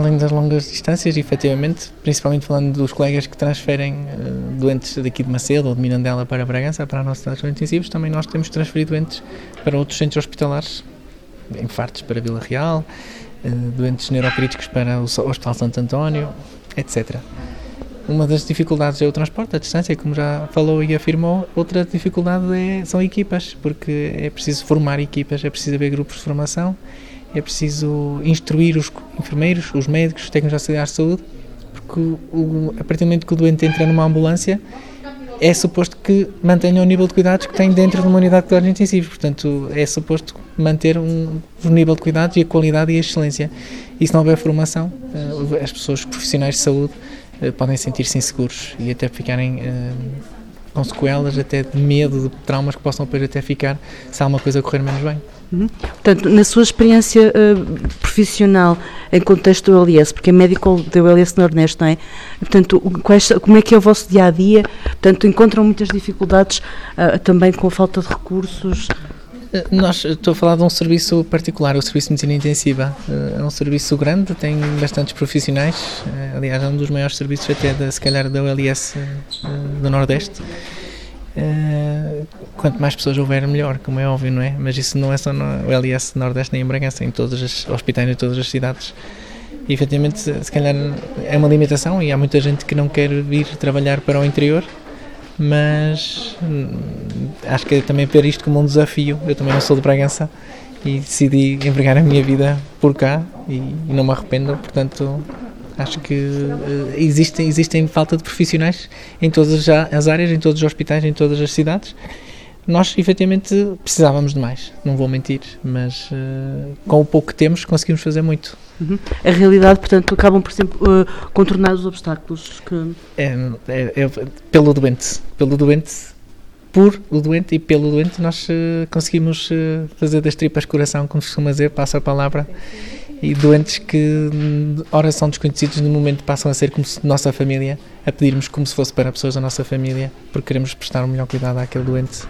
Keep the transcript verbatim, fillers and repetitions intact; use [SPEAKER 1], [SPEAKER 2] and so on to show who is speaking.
[SPEAKER 1] além das longas distâncias, efetivamente, principalmente falando dos colegas que transferem uh, doentes daqui de Macedo ou de Mirandela para Bragança, para a nossa cidade de intensivos, também nós temos transferido doentes para outros centros hospitalares, infartos para Vila Real, uh, doentes neurocríticos para o Hospital Santo António, etcétera. Uma das dificuldades é o transporte, a distância, como já falou e afirmou. Outra dificuldade é, são equipas, porque é preciso formar equipas, é preciso haver grupos de formação, é preciso instruir os enfermeiros, os médicos, os técnicos auxiliares de saúde, porque o, a partir do momento que o doente entra numa ambulância, é suposto que mantenha o nível de cuidados que tem dentro de uma unidade de cuidados intensivos. Portanto, é suposto manter um, um nível de cuidados e a qualidade e a excelência. E se não houver formação, as pessoas, os profissionais de saúde, podem sentir-se inseguros e até ficarem uh, com sequelas, até de medo, de traumas que possam depois até ficar se alguma coisa correr menos bem.
[SPEAKER 2] Uhum. Portanto, na sua experiência uh, profissional em contexto do U L S, porque é médico do U L S Nordeste, não é? Portanto, quais, como é que é o vosso dia-a-dia? Portanto, encontram muitas dificuldades uh, também com a falta de recursos?
[SPEAKER 1] Nós, estou a falar de um serviço particular, o Serviço de Medicina Intensiva. É um serviço grande, tem bastantes profissionais, aliás é um dos maiores serviços até, da, se calhar, da U L S do Nordeste. Quanto mais pessoas houver, melhor, como é óbvio, não é? Mas isso não é só no U L S Nordeste nem em Bragança, em todos os hospitais, em todas as cidades. E, efetivamente, se calhar é uma limitação e há muita gente que não quer vir trabalhar para o interior, mas acho que é também ver isto como um desafio. Eu também não sou de Bragança e decidi empregar a minha vida por cá e, e não me arrependo, portanto acho que uh, existem, existem falta de profissionais em todas as áreas, em todos os hospitais, em todas as cidades. Nós efetivamente precisávamos de mais, não vou mentir, mas uh, com o pouco que temos conseguimos fazer muito.
[SPEAKER 2] Uhum. A realidade, portanto, acabam por sempre uh, contornar os obstáculos que...
[SPEAKER 1] É, é, é pelo doente, pelo doente, por o doente e pelo doente nós uh, conseguimos uh, fazer das tripas coração, como se costuma dizer, passa a palavra, e doentes que ora são desconhecidos no momento passam a ser como se nossa família, a pedirmos como se fosse para pessoas da nossa família, porque queremos prestar o melhor cuidado àquele doente